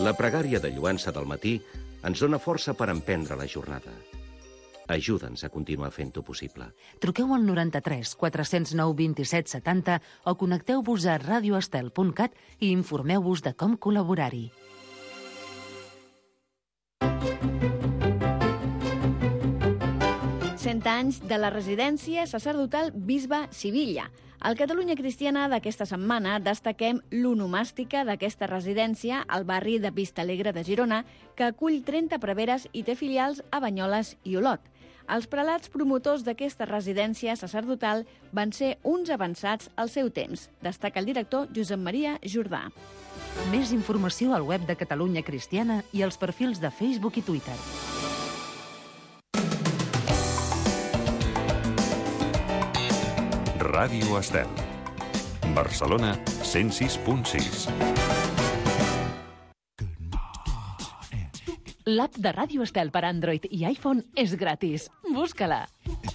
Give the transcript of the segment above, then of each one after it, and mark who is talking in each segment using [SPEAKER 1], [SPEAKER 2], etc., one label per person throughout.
[SPEAKER 1] La pregària de lluança del matí ens dona força per emprendre la jornada. Ajuda'ns a continuar fent-ho possible.
[SPEAKER 2] Truqueu al 93 409 27 70 o connecteu-vos a radioestel.cat i informeu-vos de com col·laborar-hi.
[SPEAKER 3] Anys de la residència sacerdotal Bisbe Sivilla. Al Catalunya Cristiana d'aquesta setmana destaquem l'onomàstica d'aquesta residència al barri de Vistalegre de Girona, que acull 30 preveres i té filials a Banyoles i Olot. Els prelats promotors d'aquesta residència sacerdotal van ser uns avançats al seu temps, destaca el director Josep Maria Jordà.
[SPEAKER 2] Més informació al web de Catalunya Cristiana i als perfils de Facebook i Twitter.
[SPEAKER 4] Ràdio Estel. Barcelona 106.6.
[SPEAKER 2] L'app de Ràdio Estel per Android i iPhone és gratis. Busca-la!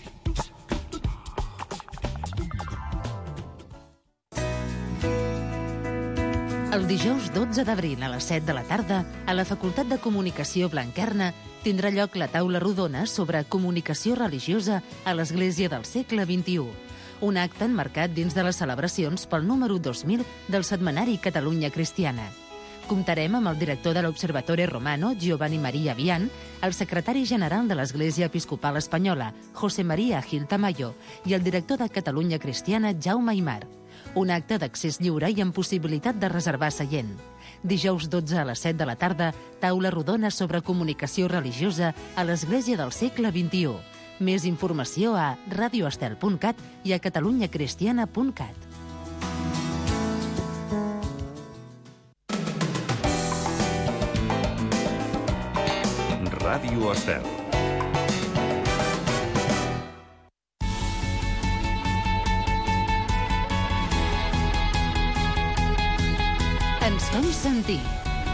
[SPEAKER 2] El dijous 12 d'abril a les 7 de la tarda, a la Facultat de Comunicació Blanquerna, tindrà lloc la taula rodona sobre comunicació religiosa a l'Església del segle XXI. Un acte enmarcat dins de les celebracions pel número 2000 del setmanari Catalunya Cristiana. Comptarem amb el director de l'Observatore Romano, Giovanni Maria Vian, el secretari general de l'Església Episcopal Espanyola, José María Gil Tamayo, i el director de Catalunya Cristiana, Jaume Aymar. Un acte d'accés lliure i amb possibilitat de reservar seient. Dijous 12 a les 7 de la tarda, taula rodona sobre comunicació religiosa a l'Església del segle XXI. Més informació a radioestel.cat i a catalunyacristiana.cat.
[SPEAKER 4] Ràdio Estel.
[SPEAKER 2] Ens fem sentir.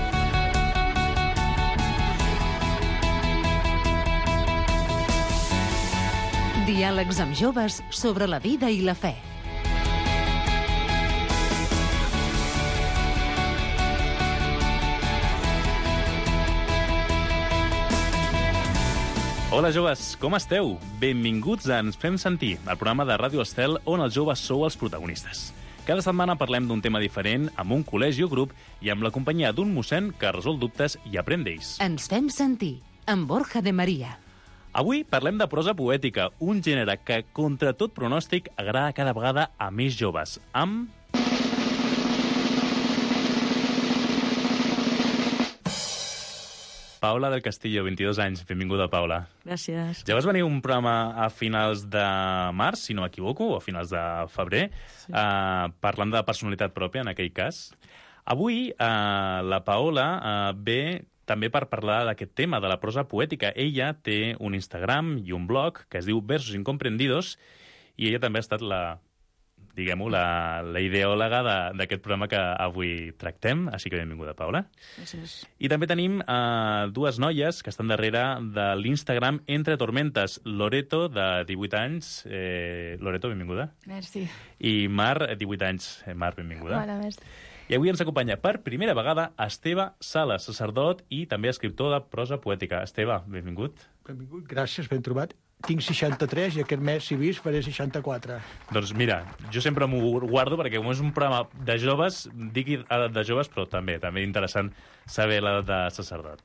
[SPEAKER 2] Diàlegs amb joves sobre la vida i la fe.
[SPEAKER 5] Hola, joves, com esteu? Benvinguts a Ens fem sentir, el programa de Ràdio Estel on els joves sou els protagonistes. Cada setmana parlem d'un tema diferent amb un col·legi o grup i amb la companyia d'un mossèn que resol dubtes i aprèn d'ells.
[SPEAKER 2] Ens fem sentir, amb Borja de Maria.
[SPEAKER 5] Avui parlem de prosa poètica, un gènere que, contra tot pronòstic, agrada cada vegada a més joves, amb... Paula del Castillo, 22 anys. Benvinguda, Paula.
[SPEAKER 6] Gràcies.
[SPEAKER 5] Ja vas venir a un programa a finals de març, si no m'equivoco, o a finals de febrer, sí. Parlant de personalitat pròpia, en aquell cas. Avui la Paola ve també per parlar d'aquest tema, de la prosa poètica. Ella té un Instagram i un blog que es diu Versos Incomprendidos i ella també ha estat la ideòloga d'aquest programa que avui tractem. Així que benvinguda, Paula.
[SPEAKER 6] Gràcies.
[SPEAKER 5] I també tenim dues noies que estan darrere de l'Instagram Entre Tormentes. Loreto, de 18 anys. Loreto, benvinguda.
[SPEAKER 6] Merci.
[SPEAKER 5] I Mar, 18 anys. Mar, benvinguda.
[SPEAKER 6] Hola, mestre.
[SPEAKER 5] I avui ens acompanya per primera vegada Esteve Sala, sacerdot i també escriptor de prosa poètica. Esteve, benvingut.
[SPEAKER 7] Benvingut, gràcies, ben trobat. Tinc 63 i aquest mes, si vist, faré 64.
[SPEAKER 5] Doncs mira, jo sempre m'ho guardo perquè com és un programa de joves, dic edat de joves, però també interessant saber l'edat de sacerdot.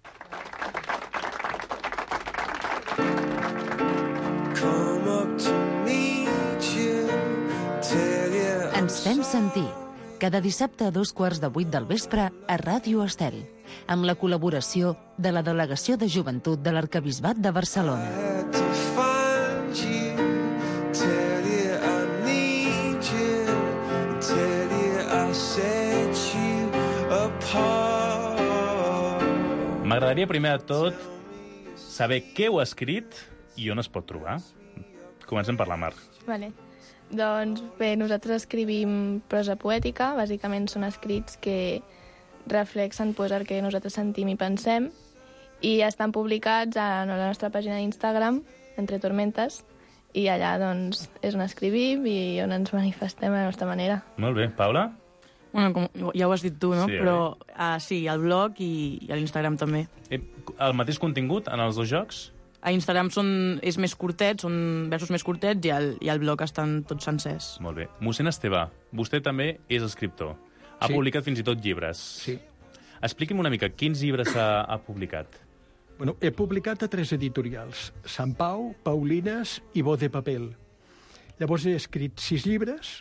[SPEAKER 2] Ens fem sentir. Cada dissabte a 7:15 del vespre a Ràdio Estel, amb la col·laboració de la Delegació de Joventut de l'Arquebisbat de Barcelona.
[SPEAKER 5] M'agradaria primer de tot saber què heu escrit i on es pot trobar. Comencem per la Mar.
[SPEAKER 6] Vale. Doncs bé, nosaltres escrivim prosa poètica. Bàsicament són escrits que reflexen el que nosaltres sentim i pensem i estan publicats a la nostra pàgina d'Instagram, Entre Tormentes, i allà doncs és on escrivim i on ens manifestem a la nostra manera.
[SPEAKER 5] Molt bé. Paula?
[SPEAKER 8] Bueno, ja ho has dit tu, no?
[SPEAKER 5] Sí,
[SPEAKER 8] Però sí, al blog i a l'Instagram també.
[SPEAKER 5] El mateix contingut en els dos jocs?
[SPEAKER 8] A Instagram és més curtet, són versos més curtets, i al blog estan tots sencers.
[SPEAKER 5] Molt bé. Mossèn Esteve, vostè també és escriptor. Ha publicat fins i tot llibres.
[SPEAKER 7] Sí.
[SPEAKER 5] Expliqui'm una mica, quins llibres ha publicat?
[SPEAKER 7] Bueno, he publicat a 3 editorials, Sant Pau, Paulines i Bo de Papel. Llavors he escrit 6 llibres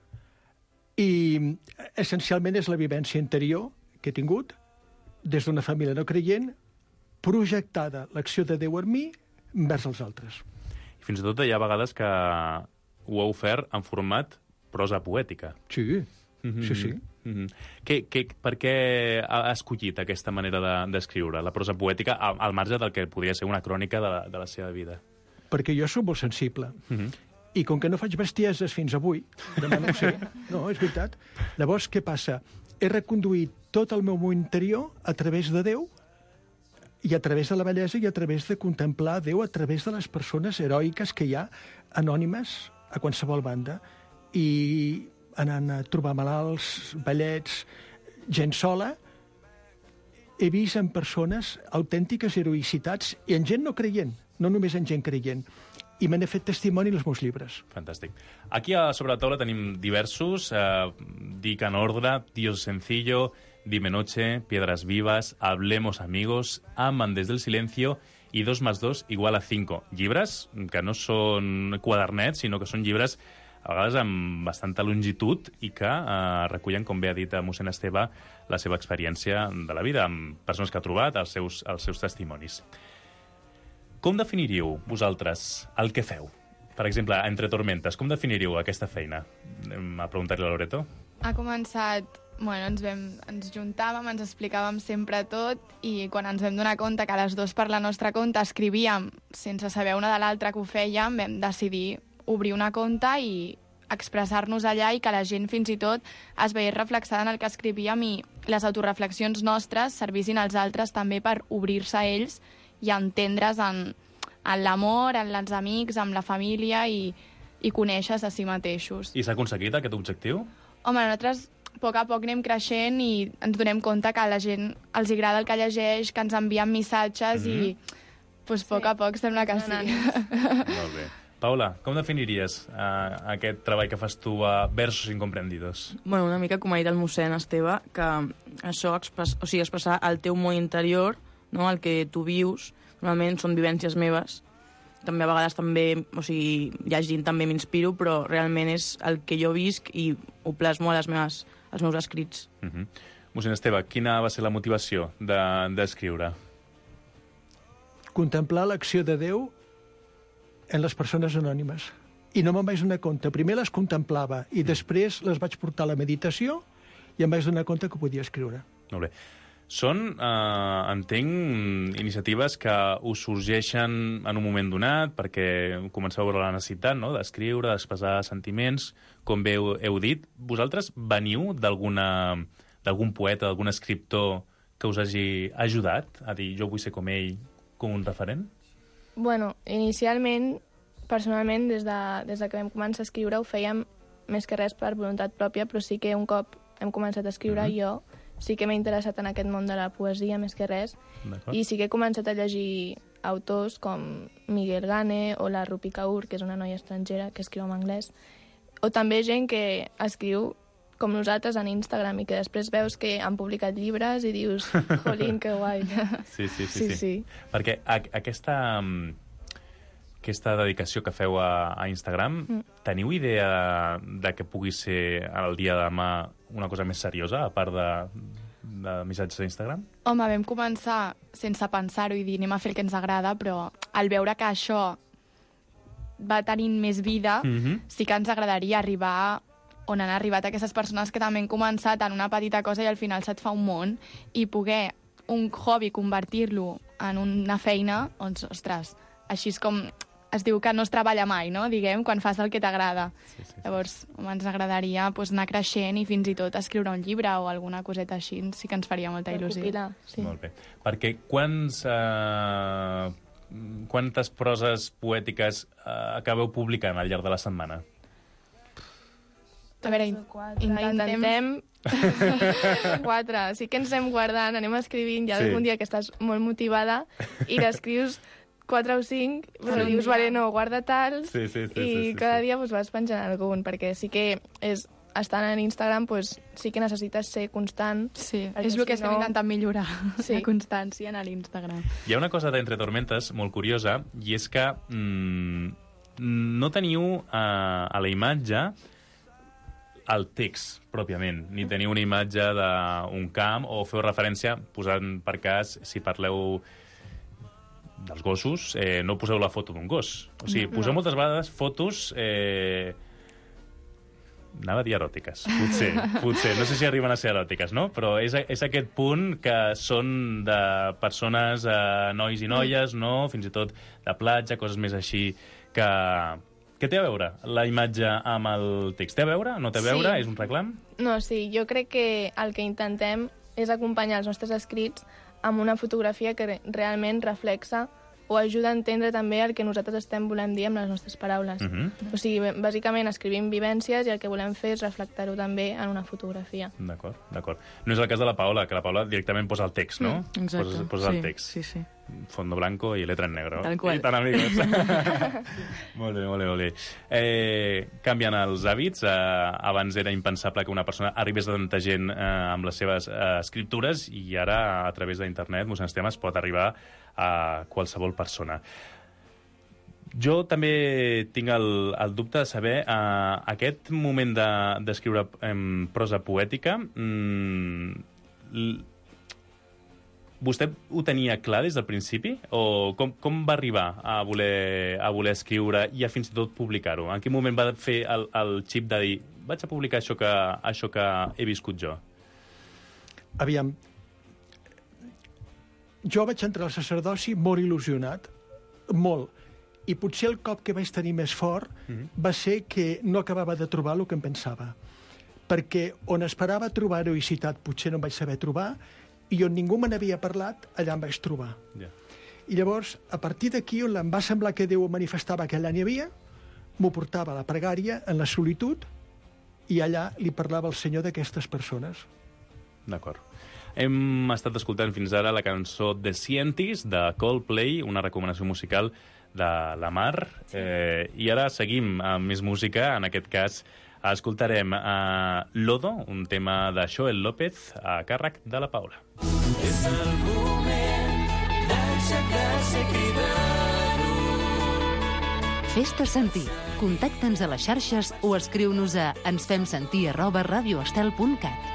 [SPEAKER 7] i essencialment és la vivència interior que he tingut des d'una família no creient, projectada l'acció de Déu en mi envers els altres.
[SPEAKER 5] I fins i tot hi ha vegades que ho ha ofert en format prosa poètica.
[SPEAKER 7] Sí, sí.
[SPEAKER 5] Per què ha escollit aquesta manera d'escriure, la prosa poètica, al marge del que podria ser una crònica de la seva vida?
[SPEAKER 7] Perquè jo soc molt sensible. I com que no faig bestieses fins avui, demà no ho sé, no, és veritat. Llavors, què passa? He reconduït tot el meu món interior a través de Déu i a través de la bellesa i a través de contemplar Déu a través de les persones heroiques que hi ha, anònimes, a qualsevol banda, i anant a trobar malalts, vellets, gent sola, he vist en persones autèntiques heroïcitats i en gent no creient, no només en gent creient. I me n'he fet testimoni als meus llibres.
[SPEAKER 5] Fantàstic. Aquí sobre la taula tenim diversos, dic en ordre, Dios sencillo, Dime noche, Piedras vivas, Hablemos amigos, Aman desde el silencio i 2 más 2 igual a 5. Llibres que no són quadernets, sinó que són llibres a vegades amb bastanta longitud i que recullen, com bé ha dit mossèn Esteve, la seva experiència de la vida, amb persones que ha trobat, els seus testimonis. Com definiríeu vosaltres el que feu? Per exemple, Entre Tormentes, com definiríeu aquesta feina? A preguntar-li a Loreto.
[SPEAKER 6] Ha començat... Bueno, ens juntàvem, ens explicàvem sempre tot i quan ens vam donar compte que les dues per la nostra compte escrivíem sense saber una de l'altra que ho fèiem, vam decidir obrir una compte i expressar-nos allà i que la gent fins i tot es veiés reflexada en el que escrivíem i les autoreflexions nostres servissin als altres també per obrir-se a ells i entendre's en l'amor, en els amics, en la família i conèixer-se a si mateixos.
[SPEAKER 5] I s'ha aconseguit aquest objectiu?
[SPEAKER 6] Home, nosaltres a poc anem creixent i ens donem compte que a la gent els agrada el que llegeix, que ens envien missatges i a poc sembla que sí.
[SPEAKER 5] Molt bé. Paula, com definiries aquest treball que fas tu a Versos Incomprendidos?
[SPEAKER 8] Bueno, una mica com ha dit el mossèn Esteve, que això, expressar el teu món interior, no? El que tu vius, normalment són vivències meves, també a vegades llegint també m'inspiro, però realment és el que jo visc i ho plasmo als meus escrits.
[SPEAKER 5] Mossèn Esteve, quina va ser la motivació d'escriure?
[SPEAKER 7] Contemplar l'acció de Déu en les persones anònimes. I no me'n vaig donar compte. Primer les contemplava i després les vaig portar a la meditació i em vaig donar compte que podia escriure.
[SPEAKER 5] Molt bé. Són, entenc, iniciatives que us sorgeixen en un moment donat perquè comenceu a veure la necessitat, no?, d'escriure, d'expressar sentiments, com bé heu dit. Vosaltres veniu d'algun poeta, d'algun escriptor que us hagi ajudat a dir jo vull ser com ell, com un referent?
[SPEAKER 6] Bueno, inicialment, personalment, des de que vam començar a escriure ho fèiem més que res per voluntat pròpia, però sí que un cop hem començat a escriure jo sí que m'he interessat en aquest món de la poesia més que res i sí que he començat a llegir autors com Miguel Gane o la Rupi Kaur, que és una noia estrangera que escriu en anglès, o també gent que escriu com nosaltres en Instagram i que després veus que han publicat llibres i dius, jolín, que guai.
[SPEAKER 5] Sí. Perquè aquesta dedicació que feu a Instagram, teniu idea de que pugui ser el dia de demà una cosa més seriosa, a part de missatges a Instagram?
[SPEAKER 6] Home, vam començar sense pensar-ho i dir anem a fer el que ens agrada, però al veure que això va tenint més vida, sí que ens agradaria arribar on han arribat aquestes persones que també han començat en una petita cosa i al final se't fa un món i poder un hobby convertir-lo en una feina, doncs, ostres, així és com es diu que no es treballa mai, no?, diguem, quan fas el que t'agrada. Sí. Llavors, ens agradaria anar creixent i fins i tot escriure un llibre o alguna coseta així, sí que ens faria molta il·lusió.
[SPEAKER 5] Sí. Molt bé. Perquè quantes proses poètiques acabeu publicant al llarg de la setmana?
[SPEAKER 6] A veure, intentem 4. Sí que ens anem guardant, anem escrivint, ja algun dia que estàs molt motivada i n'escrius 4 o 5, però dius, vale, no, guarda tals, i cada dia vas penjant algun, perquè sí que estant en Instagram sí que necessites ser constant.
[SPEAKER 9] Sí, és el que estem intentant millorar, la constància en l'Instagram.
[SPEAKER 5] Hi ha una cosa d'Entre Tormentes molt curiosa, i és que no teniu a la imatge el text, pròpiament, ni teniu una imatge d'un camp, o feu referència, posant per cas, si parleu dels gossos, no poseu la foto d'un gos. O sigui, poseu moltes vegades fotos... Anava a dir eròtiques, potser. No sé si arriben a ser eròtiques, no? Però és aquest punt que són de persones, nois i noies, no? Fins i tot de platja, coses més així, que... Què té a veure la imatge amb el text? Té a veure? No té a veure? És un reclam?
[SPEAKER 6] No, sí, jo crec que el que intentem és acompanyar els nostres escrits amb una fotografia que realment reflexa o ajuda a entendre també el que nosaltres estem volent dir amb les nostres paraules. O sigui, bàsicament escrivim vivències i el que volem fer és reflectar-ho també en una fotografia.
[SPEAKER 5] D'acord. No és el cas de la Paola, que la Paola directament posa el text, no?
[SPEAKER 8] Exacte.
[SPEAKER 5] Posa el text.
[SPEAKER 8] Sí.
[SPEAKER 5] Fondo blanco i letra en negro.
[SPEAKER 8] Tal qual.
[SPEAKER 5] I tan amigos. Molt bé. Canvien els hàbits. Abans era impensable que una persona arribés a tanta gent amb les seves escriptures, i ara, a través d'internet, Mossèn Esteve es pot arribar a qualsevol persona. Jo també tinc el dubte de saber aquest moment d'escriure prosa poètica. Vostè ho tenia clar des del principi? O com va arribar a voler escriure i a fins i tot publicar-ho? En quin moment va fer el xip de dir vaig a publicar això que he viscut jo?
[SPEAKER 7] Aviam, jo vaig entrar al sacerdoci molt il·lusionat, molt. I potser el cop que vaig tenir més fort va ser que no acabava de trobar el que em pensava. Perquè on esperava trobar-ho i citat potser no em vaig saber trobar, i on ningú me n'havia parlat, allà em vaig trobar. I llavors, a partir d'aquí, on em va semblar que Déu manifestava que allà n'hi havia, m'ho portava a la pregària, en la solitud, i allà li parlava al Senyor d'aquestes persones.
[SPEAKER 5] D'acord. Hem estat escoltant fins ara la cançó The Scientist, de Coldplay, una recomanació musical de la Mar. I ara seguim amb més música. En aquest cas, escoltarem Lodo, un tema de Joel López, a càrrec de la Paula.
[SPEAKER 10] És el moment d'aixecar-se i cridar-ho.
[SPEAKER 2] Fes-te sentir. Contacta'ns a les xarxes o escriu-nos a ensfemsentir@radioestel.cat.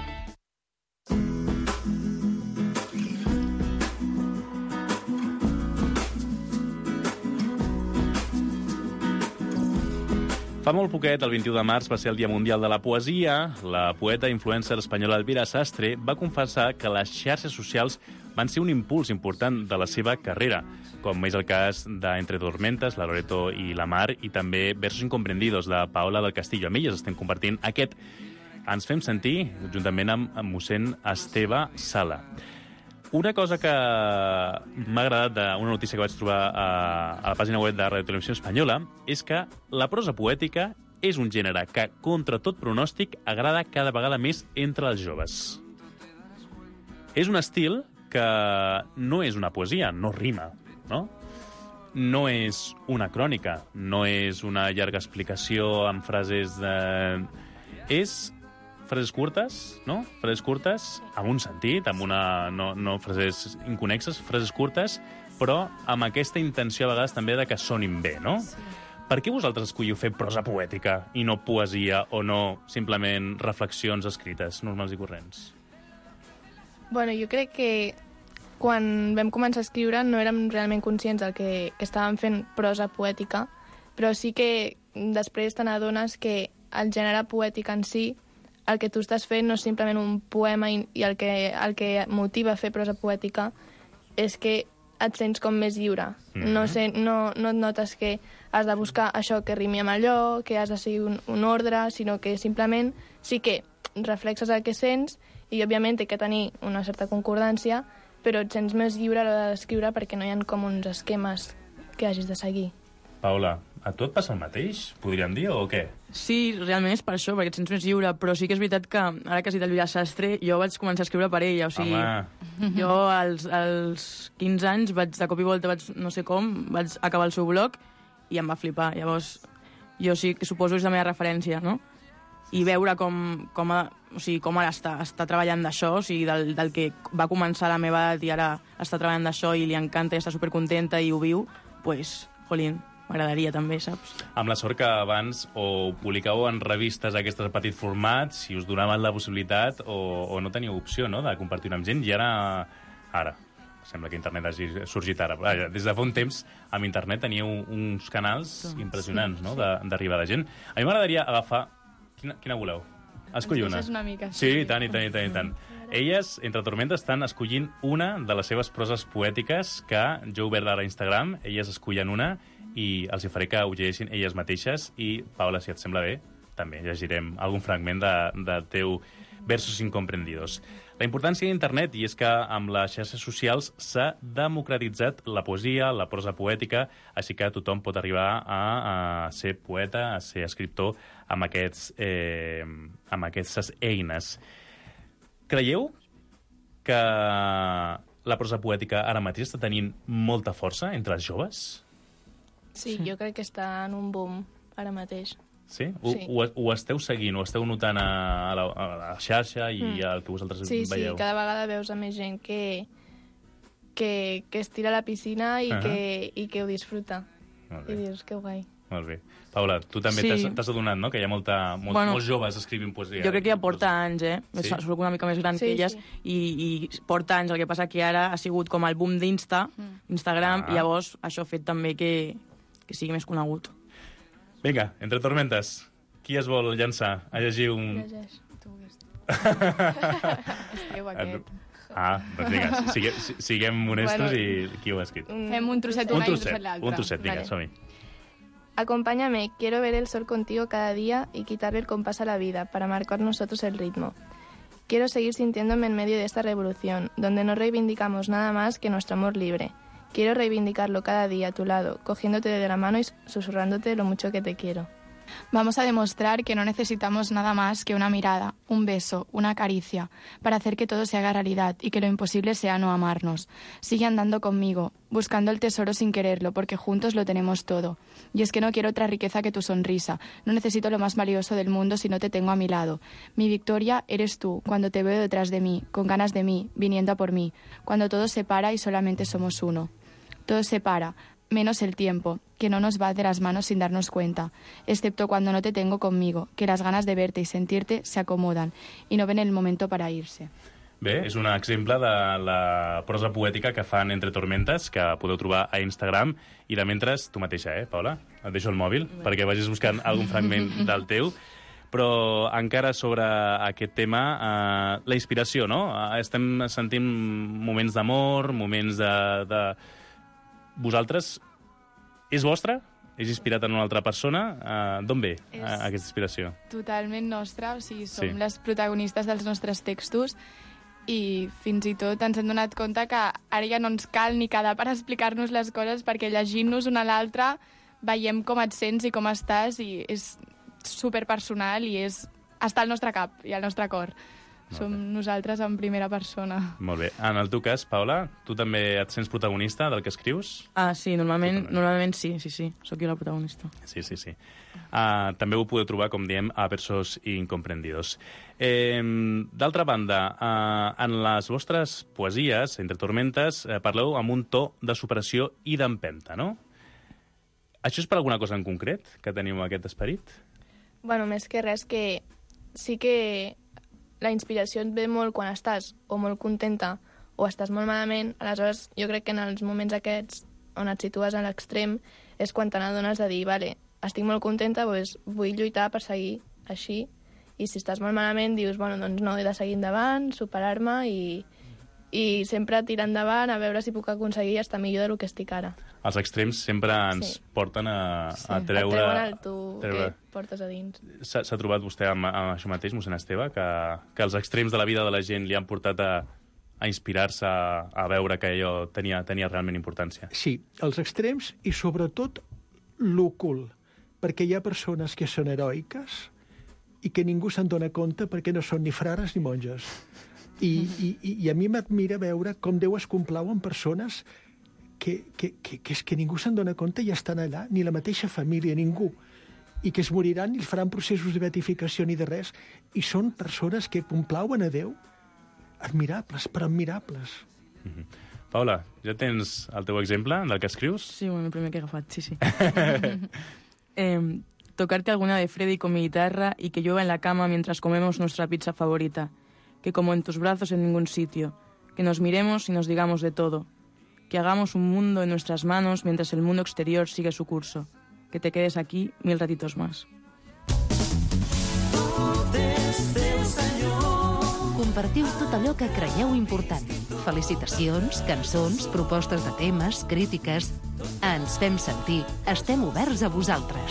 [SPEAKER 5] Fa molt poquet, el 21 de març, va ser el Dia Mundial de la Poesia. La poeta i influencer espanyola Elvira Sastre va confessar que les xarxes socials van ser un impuls important de la seva carrera, com és el cas d'Entre Tormentes, la Loreto i la Mar, i també Versos Incomprendidos, de Paola del Castillo. Amb elles estem compartint aquest Ens fem sentir, juntament amb mossèn Esteve Sala. Una cosa que m'ha agradat d'una notícia que vaig trobar a la pàgina web de Radio Televisió Espanyola és que la prosa poètica és un gènere que, contra tot pronòstic, agrada cada vegada més entre els joves. És un estil que no és una poesia, no rima, no? No és una crònica, no és una llarga explicació amb frases de... És frases curtes, no? Frases curtes amb un sentit, amb una... no frases inconexes, frases curtes, però amb aquesta intenció a vegades també de que sonin bé, no? Sí. Per què vosaltres escolliu fer prosa poètica i no poesia o no simplement reflexions escrites normals i corrents?
[SPEAKER 6] Bueno, jo crec que quan vam començar a escriure no érem realment conscients del que estàvem fent prosa poètica, però sí que després te n'adones que el gènere poètic en si, el que tu estàs fent no és simplement un poema i el que motiva a fer prosa poètica és que et sents com més lliure. No et notes que has de buscar això que rimi amb allò, que has de seguir un ordre, sinó que simplement sí que reflexes el que sents i, òbviament, té que tenir una certa concordància, però et sents més lliure a l'hora d'escriure perquè no hi ha com uns esquemes que hagis de seguir.
[SPEAKER 5] Paula, A tu et passa el mateix, podríem dir, o què?
[SPEAKER 8] Sí, realment és per això, perquè et sents més lliure, però sí que és veritat que, ara que has dit el Vila Sastre, jo vaig començar a escriure per ella, o sigui... Jo als 15 anys de cop i volta no sé com, vaig acabar el seu blog i em va flipar. Llavors, jo sí que suposo que és la meva referència, no? I veure com ara està treballant d'això, o sigui, del que va començar a la meva edat i ara està treballant d'això i li encanta i està supercontenta i ho viu, doncs, jolín, m'agradaria també, saps? Amb la sort que abans o publicàveu en revistes aquestes de petit format, si us donaven la possibilitat o no teníeu opció, no?, de compartir amb gent, i ara sembla que internet hagi sorgit ara. Des de fa un temps, amb internet teníeu uns canals impressionants, no?, d'arribar de gent. A mi m'agradaria agafar... Quina voleu? Escolli una.
[SPEAKER 9] Una mica.
[SPEAKER 5] Sí, i tant. Elles, entre tormentes, estan escollint una de les seves proses poètiques que jo he obert ara a Instagram. Elles escollen una i els hi faré que ho llegeixin elles mateixes i, Paula, si et sembla bé, també llegirem algun fragment de teu versos incomprendidos. La importància d'internet, i és que amb les xarxes socials s'ha democratitzat la poesia, la prosa poètica, així que tothom pot arribar a ser poeta, a ser escriptor amb aquestes eines. Creieu que la prosa poètica ara mateix està tenint molta força entre els joves?
[SPEAKER 6] Sí, jo crec que està en un boom ara mateix.
[SPEAKER 5] Sí? Ho esteu seguint, ho esteu notant a la xarxa i el que vosaltres veieu?
[SPEAKER 6] Sí, cada vegada veus a més gent que es tira a la piscina i que ho disfruta. I dius, que guai.
[SPEAKER 5] Molt bé. Paula, tu també t'has adonat, no?, que hi ha molts joves escrivint poesia.
[SPEAKER 8] Jo crec que ja porta anys, Soc una mica més gran que elles, i porta anys. El que passa que ara ha sigut com el boom d'Instagram, i llavors això ha fet també que sigui més conegut.
[SPEAKER 5] Vinga, entre tormentes, qui es vol llançar a llegir un...
[SPEAKER 9] Llegeix, tu. Esteu aquest.
[SPEAKER 5] Doncs vinga, siguem honestos i qui ho ha escrit.
[SPEAKER 9] Fem un trosset una i un trosset l'altre.
[SPEAKER 5] Un trosset, vinga, som-hi.
[SPEAKER 6] Acompáñame, quiero ver el sol contigo cada día y quitarle el compás a la vida para marcar nosotros el ritmo. Quiero seguir sintiéndome en medio de esta revolución, donde no reivindicamos nada más que nuestro amor libre. Quiero reivindicarlo cada día a tu lado, cogiéndote de la mano y susurrándote lo mucho que te quiero.
[SPEAKER 9] Vamos a demostrar que no necesitamos nada más que una mirada, un beso, una caricia, para hacer que todo se haga realidad y que lo imposible sea no amarnos. Sigue andando conmigo, buscando el tesoro sin quererlo, porque juntos lo tenemos todo. Y es que no quiero otra riqueza que tu sonrisa. No necesito lo más valioso del mundo si no te tengo a mi lado. Mi victoria eres tú, cuando te veo detrás de mí, con ganas de mí, viniendo a por mí. Cuando todo se para y solamente somos uno. Todo se para, menos el tiempo, que no nos va de las manos sin darnos cuenta, excepto cuando no te tengo conmigo, que las ganas de verte y sentirte se acomodan y no ven el momento para irse.
[SPEAKER 5] Bé, és un exemple de la prosa poètica que fan Entre Tormentes, que podeu trobar a Instagram, i de mentre, tu mateixa, Paula? Et deixo el mòbil perquè vagis buscant algun fragment del teu. Però encara sobre aquest tema, la inspiració, no? Estem sentint moments d'amor, moments de... Vosaltres, és vostra? És inspirat en una altra persona? D'on ve aquesta inspiració?
[SPEAKER 9] Totalment nostra, o sigui, som les protagonistes dels nostres textos i fins i tot ens hem donat compte que ara ja no ens cal ni quedar per explicar-nos les coses perquè llegint-nos una a l'altra veiem com et sents i com estàs i és superpersonal i està al nostre cap i al nostre cor. Som nosaltres en primera persona.
[SPEAKER 5] Molt bé. En el teu cas, Paula, tu també et sents protagonista del que escrius?
[SPEAKER 8] Sí, normalment sí. Soc jo la protagonista.
[SPEAKER 5] Sí. També ho podeu trobar, com diem, a Versos Incomprendidos. D'altra banda, en les vostres poesies, Entre Tormentes, parleu amb un to de superació i d'empenta, no? Això és per alguna cosa en concret, que teniu aquest esperit?
[SPEAKER 6] Bueno, més que res, que sí que la inspiració et ve molt quan estàs o molt contenta o estàs molt malament. Aleshores, jo crec que en els moments aquests on et situes a l'extrem és quan te n'adones de dir, vale, estic molt contenta, doncs vull lluitar per seguir així. I si estàs molt malament, dius, bueno, doncs no, he de seguir endavant, superar-me i sempre tirar endavant a veure si puc aconseguir estar millor del que estic ara.
[SPEAKER 5] Els extrems sempre ens porten a treure...
[SPEAKER 6] Et treuen el tu que portes a dins.
[SPEAKER 5] S'ha trobat vostè amb això mateix, mossèn Esteve, que els extrems de la vida de la gent li han portat a inspirar-se, a veure que allò tenia realment importància?
[SPEAKER 7] Sí, els extrems i sobretot l'ocult. perquè hi ha persones que són heroiques i que ningú se'n dona compte perquè no són ni frares ni monges. I a mi m'admira veure com Déu es complau en persones que és que ningú se'n dona compte i estan allà, ni la mateixa família, ningú, i que es moriran i faran processos de beatificació ni de res, i són persones que complauen a Déu, admirables, però admirables.
[SPEAKER 5] Paula, ja tens el teu exemple del que escrius?
[SPEAKER 8] Sí, bueno, el primer que he agafat, sí. Tocarte alguna de Freddy con mi guitarra y que llueva en la cama mientras comemos nuestra pizza favorita. Que como en tus brazos en ningún sitio. Que nos miremos y nos digamos de todo. Que hagamos un mundo en nuestras manos mientras el mundo exterior sigue su curso. Que te quedes aquí 1000 ratitos más.
[SPEAKER 2] Compartiu tot allò que creieu important. Felicitacions, cançons, propostes de temes, crítiques... Ens fem sentir. Estem oberts a vosaltres.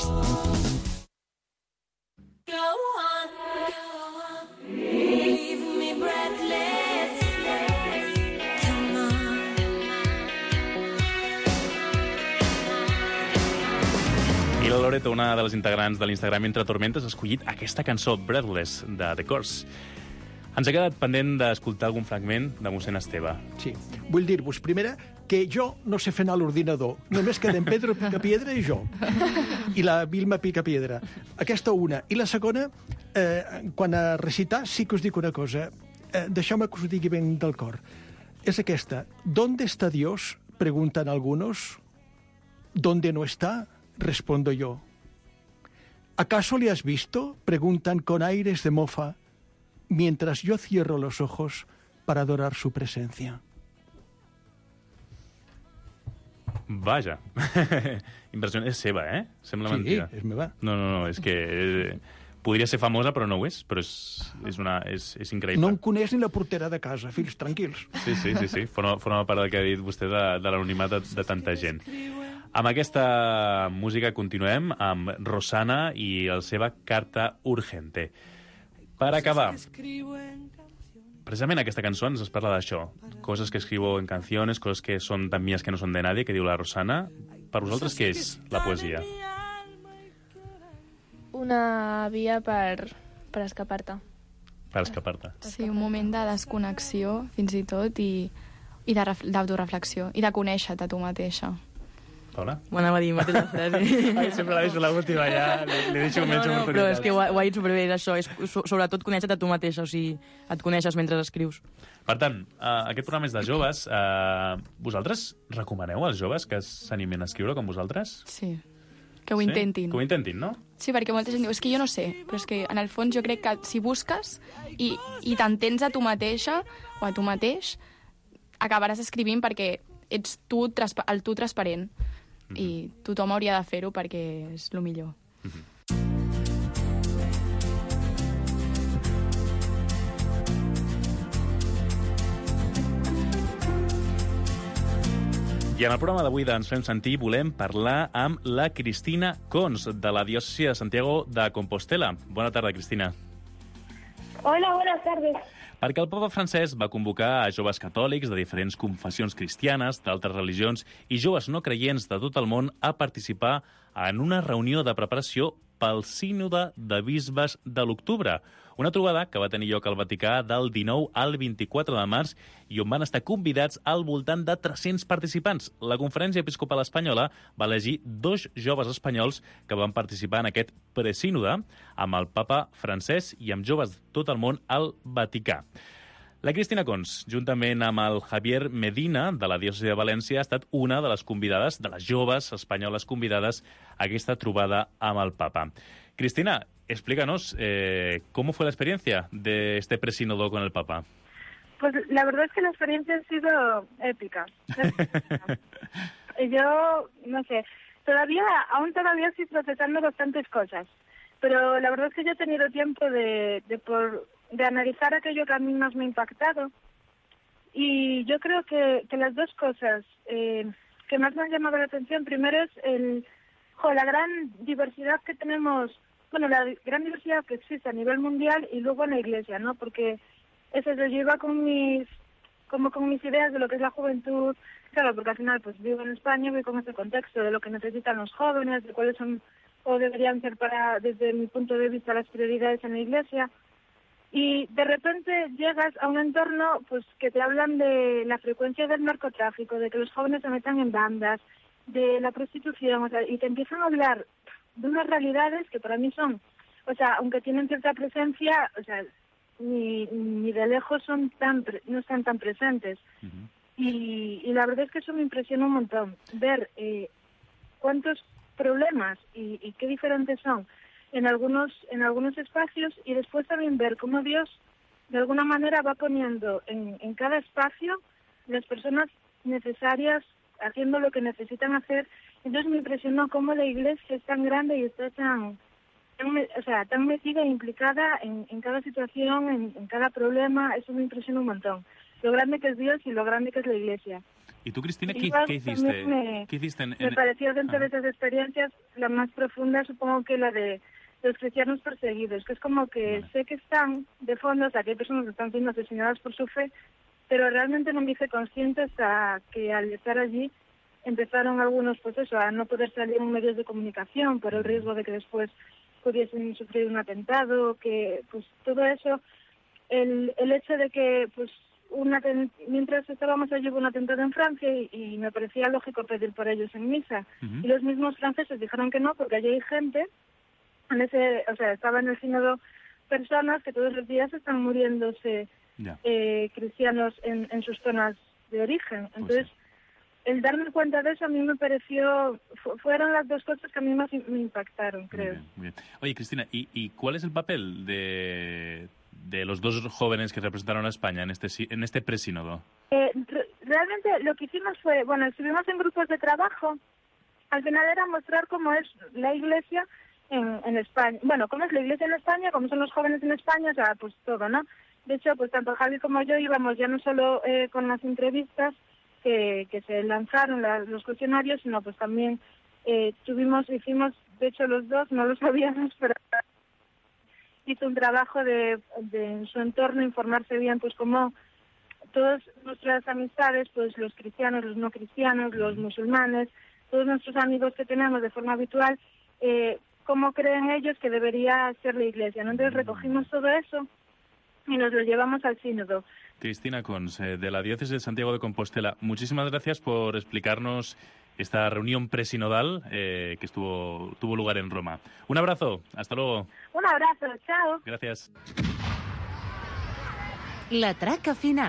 [SPEAKER 5] I la Loreto, una de les integrants de l'Instagram Entre Tormentes, ha escollit aquesta cançó, Breathless, de The Course. Ens ha quedat pendent d'escoltar algun fragment de mossèn Esteve.
[SPEAKER 7] Sí. Vull dir-vos, primera, que jo no sé fer anar l'ordinador. Només quedem Pedro Picapiedra i jo. I la Vilma Picapiedra. Aquesta una. I la segona, quan a recitar, sí que us dic una cosa. Deixeu-me que us ho digui ben del cor. És aquesta. ¿Dónde está Dios? Preguntan algunos. ¿Dónde no está? Respondo yo. ¿Acaso le has visto? Preguntan con aires de mofa, mientras yo cierro los ojos para adorar su presencia.
[SPEAKER 5] Vaja. Impressionant. És seva, eh? Sembla mentida.
[SPEAKER 7] Sí, és meva.
[SPEAKER 5] No, és que podria ser famosa, però no ho és. Però és increïble.
[SPEAKER 7] No em coneix ni la portera de casa, fills, tranquils.
[SPEAKER 5] Sí. Forma part del que ha dit vostè de l'anonimat de tanta gent. Amb aquesta música continuem amb Rosana i la seva Carta Urgente. Per acabar, precisament aquesta cançó ens parla d'això. Coses que escribo en canciones, coses que són tan mías que no són de nadie, que diu la Rosana. Per vosaltres, què és la poesia?
[SPEAKER 6] Una via per escapar-te.
[SPEAKER 5] Per escapar-te.
[SPEAKER 9] Sí, un moment de desconnexió, fins i tot, i d'autoreflexió, i de conèixer-te tu mateixa.
[SPEAKER 5] Paula?
[SPEAKER 8] Ho anava a dir mateix la frase.
[SPEAKER 5] Ai, sempre la deixo l'última, ja li deixo menys oportunitats.
[SPEAKER 8] Però és que ho ha dit superbé, és això, és sobretot conèixer-te a tu mateixa, o sigui, et coneixes mentre escrius.
[SPEAKER 5] Per tant, aquest programa és de joves. Vosaltres recomaneu als joves que s'animen a escriure com vosaltres?
[SPEAKER 9] Sí, que ho intentin.
[SPEAKER 5] Que ho intentin, no?
[SPEAKER 9] Sí, perquè molta gent diu, és que jo no sé, però és que en el fons jo crec que si busques i t'entens a tu mateixa o a tu mateix, acabaràs escrivint perquè ets tu, el tu transparent. I tothom hauria de fer-ho perquè és el millor.
[SPEAKER 5] I en el programa d'avui d'Ens Fem Sentir volem parlar amb la Cristina Cons, de la diòcesi de Santiago de Compostela. Bona tarda, Cristina.
[SPEAKER 11] Hola, buenas tardes.
[SPEAKER 5] Perquè el papa francès va convocar a joves catòlics de diferents confessions cristianes, d'altres religions i joves no creients de tot el món a participar en una reunió de preparació pel Sínode de Bisbes de l'octubre. Una trobada que va tenir lloc al Vaticà del 19 al 24 de març i on van estar convidats al voltant de 300 participants. La Conferència Episcopal Espanyola va elegir 2 joves espanyols que van participar en aquest presínode amb el papa francès i amb joves de tot el món al Vaticà. La Cristina Cons, juntament amb el Javier Medina, de la diòcesi de València, ha estat una de les convidades, de les joves espanyoles convidades a aquesta trobada amb el papa. Cristina, explícanos, ¿cómo fue la experiencia de este presínodo con el Papa?
[SPEAKER 11] Pues la verdad es que la experiencia ha sido épica. Yo, no sé, aún todavía estoy procesando bastantes cosas, pero la verdad es que yo he tenido tiempo de analizar aquello que a mí más me ha impactado, y yo creo que las dos cosas que más me han llamado la atención, primero es la gran diversidad que tenemos, bueno, la gran diversidad que existe a nivel mundial y luego en la Iglesia, ¿no? Porque eso, yo iba con mis ideas de lo que es la juventud, claro, porque al final pues vivo en España, voy con ese contexto de lo que necesitan los jóvenes, de cuáles son o deberían ser desde mi punto de vista, las prioridades en la Iglesia. Y de repente llegas a un entorno pues que te hablan de la frecuencia del narcotráfico, de que los jóvenes se metan en bandas, de la prostitución, o sea, y te empiezan a hablar de unas realidades que para mí son, o sea, aunque tienen cierta presencia, o sea, ni de lejos no están tan presentes. Y la verdad es que eso me impresiona un montón, ver cuántos problemas y qué diferentes son en algunos espacios, y después también ver cómo Dios de alguna manera va poniendo en cada espacio las personas necesarias haciendo lo que necesitan hacer. Entonces me impresionó cómo la Iglesia es tan grande y está tan metida e implicada en cada situación, en cada problema. Eso me impresiona un montón. Lo grande que es Dios y lo grande que es la Iglesia.
[SPEAKER 5] ¿Y tú, Cristina, qué hiciste?
[SPEAKER 11] ¿Qué hiciste? Me pareció dentro de esas experiencias la más profunda, supongo que la de los cristianos perseguidos, que es como que sé que están de fondo, o sea, que hay personas que están siendo asesinadas por su fe, pero realmente no me hice consciente hasta que al estar allí empezaron algunos, pues eso, a no poder salir en medios de comunicación por el riesgo de que después pudiesen sufrir un atentado, que pues todo eso, el hecho de que pues mientras estábamos allí hubo un atentado en Francia y me parecía lógico pedir por ellos en misa. Y los mismos franceses dijeron que no, porque allí hay gente, estaba en el sínodo personas que todos los días están muriéndose cristianos en sus zonas de origen. Entonces, el darme cuenta de eso a mí me pareció, fueron las dos cosas que a mí más me impactaron, creo.
[SPEAKER 5] Muy bien. Oye, Cristina, ¿y cuál es el papel de los dos jóvenes que representaron a España en este presínodo?
[SPEAKER 11] Realmente lo que hicimos fue, estuvimos en grupos de trabajo. Al final era mostrar cómo es la Iglesia en España. Bueno, cómo es la Iglesia en España, cómo son los jóvenes en España, o sea, pues todo, ¿no? De hecho, pues tanto Javi como yo íbamos ya no solo con las entrevistas que se lanzaron, los cuestionarios, sino pues también hicimos, de hecho los dos, no lo sabíamos, pero hizo un trabajo de en su entorno, informarse bien, pues cómo todas nuestras amistades, pues los cristianos, los no cristianos, los musulmanes, todos nuestros amigos que tenemos de forma habitual, cómo creen ellos que debería ser la Iglesia, ¿no? Entonces recogimos todo eso y nos lo llevamos al sínodo.
[SPEAKER 5] Cristina Cons, de la Diócesis de Santiago de Compostela, muchísimas gracias por explicarnos esta reunión presinodal que tuvo lugar en Roma. Un abrazo, hasta luego.
[SPEAKER 11] Un abrazo, chao.
[SPEAKER 5] Gracias.
[SPEAKER 2] La traca final.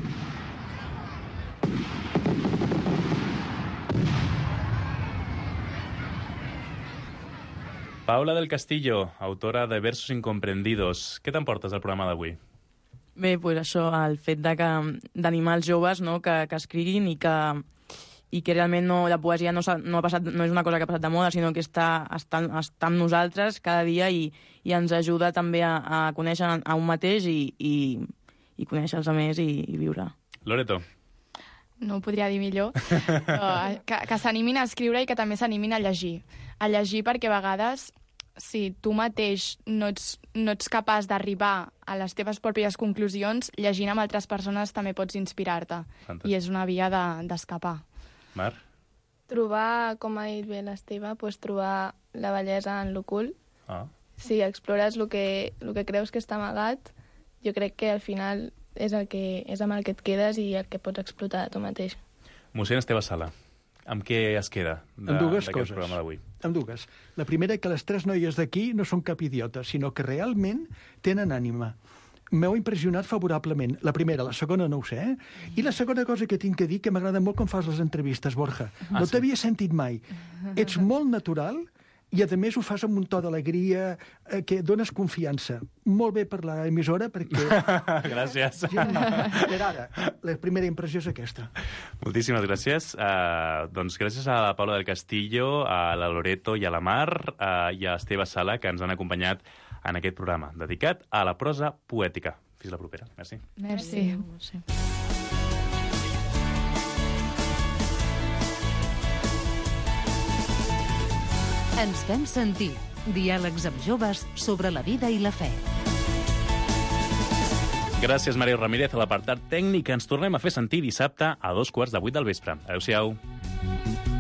[SPEAKER 5] Paula del Castillo, autora de Versos Incomprendidos. Què t'emportes del programa d'avui?
[SPEAKER 8] Bé, doncs això, el fet d'animar els joves, no, que escriguin i que realment la poesia no és una cosa que ha passat de moda, sinó que està amb nosaltres cada dia i ens ajuda també a conèixer a un mateix i conèixer els altres i viure.
[SPEAKER 5] Loreto.
[SPEAKER 9] No ho podria dir millor, que s'animin a escriure i que també s'animin a llegir. A llegir perquè a vegades, si tu mateix no ets capaç d'arribar a les teves pròpies conclusions, llegint amb altres persones també pots inspirar-te. I és una via d'escapar.
[SPEAKER 5] Mar?
[SPEAKER 6] Trobar, com ha dit bé l'Esteve, trobar la bellesa en l'ocult. Si explores el que creus que està amagat, jo crec que al final és amb el que et quedes i el que pots explotar de tu mateix.
[SPEAKER 5] Mossèn Esteve Sala, amb què es queda d'aquest programa d'avui?
[SPEAKER 7] Amb dues. La primera, que les tres noies d'aquí no són cap idiota, sinó que realment tenen ànima. M'heu impressionat favorablement. La primera, la segona no ho sé, I la segona cosa que tinc que dir, que m'agrada molt com fas les entrevistes, Borja. No t'havia sentit mai. Ets molt natural i, a més, ho fas amb un to d'alegria que dones confiança. Molt bé per l'emissora, perquè...
[SPEAKER 5] Gràcies.
[SPEAKER 7] Per ara, la primera impressió és aquesta.
[SPEAKER 5] Moltíssimes gràcies. Doncs gràcies a la Paula del Castillo, a la Loreto i a la Mar i a Esteve Sala, que ens han acompanyat en aquest programa dedicat a la prosa poètica. Fins la propera. Merci.
[SPEAKER 9] Merci.
[SPEAKER 2] Ens fem sentir. Diàlegs amb joves sobre la vida i la fe.
[SPEAKER 5] Gràcies, Mario Ramírez, a l'apartat tècnic. Ens tornem a fer sentir dissabte a 2:15 del vespre. Adéu-siau.